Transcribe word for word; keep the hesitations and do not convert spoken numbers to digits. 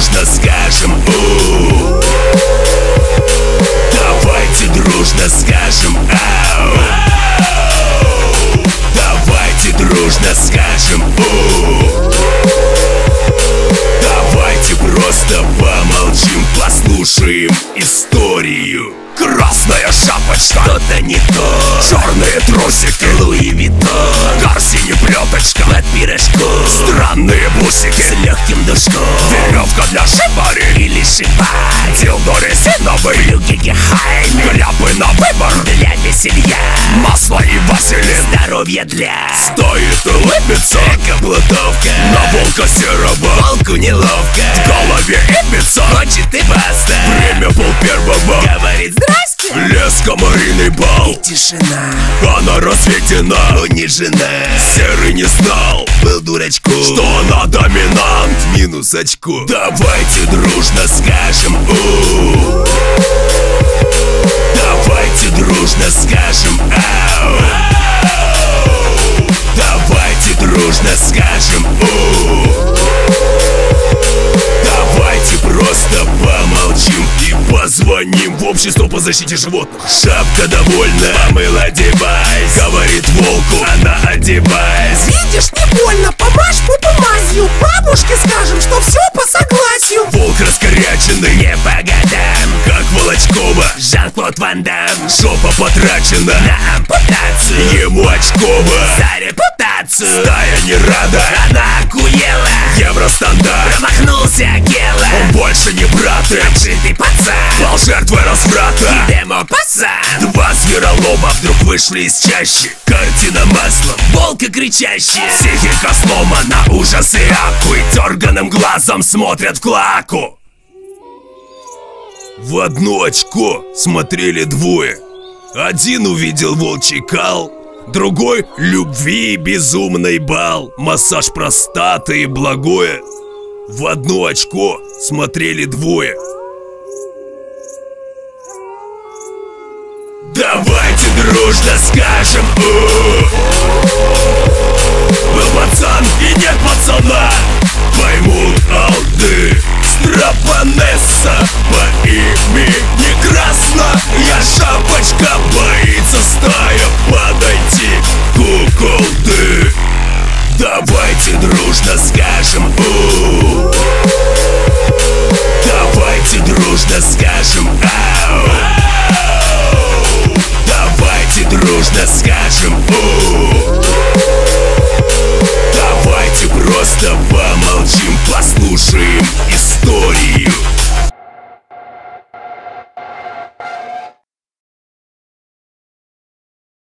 дружно скажем у. Давайте дружно скажем ау. Давайте дружно скажем у. Давайте просто помолчим, послушаем историю. Красная шапочка, что-то не то. Черные трусики, Луи Виттон. Корсине плеточка, под пирожку. Странные бусики с легким душком. Веревка для шибари или шибай. Дилдо резиновый, брюки Гехайм. Кляпы на выбор для веселья. Масло и василин, здоровье для. Стоит улыбиться, эко-плутовка. На волка серого, волку неловко. В голове Ибица, хочет и баста. Время пол первого, говорит здрасте. Лес, комариный бал и тишина. Она рассветена, но не жена. Серый не знал, был дурачком, что она доминант, минус очко. Давайте дружно скажем у. Давайте дружно скажем ау. Давайте дружно скажем у. Давайте просто помолчим и позвоним в общество по защите животных. Шапка довольна, помыл, одевайся. Говорит волку, она одевайся. Видишь, не больно, помажь пупу мазью. Бабушке скажем, что все по согласию. Волк раскоряченный, не по годам, как Волочкова, Жан-Клод Ван Дам. Жопа потрачена на ампутацию, ему очково за репутацию. Стая не рада, она охуела. Евростандарт, промахнулся Гела. Он больше не брат, отжитый пацан, пал жертвой разврата и демо-пасан. Два зверолома вдруг вышли из чащи. Картина маслом, волк и кричащий. Психика сломана, ужас и аку. И дерганым глазом смотрят в клаку. В одно очко смотрели двое. Один увидел волчий кал, другой — любви и безумный бал. Массаж простаты и благое. В одно очко смотрели двое. Давайте дружно скажем у. Был пацан и нет пацана. Поймут алды. Страпанесса по имени Красна. Я шапочка, боится стая подойти куколды. Давайте дружно скажем у. Давайте дружно скажем ау. Давайте дружно скажем у.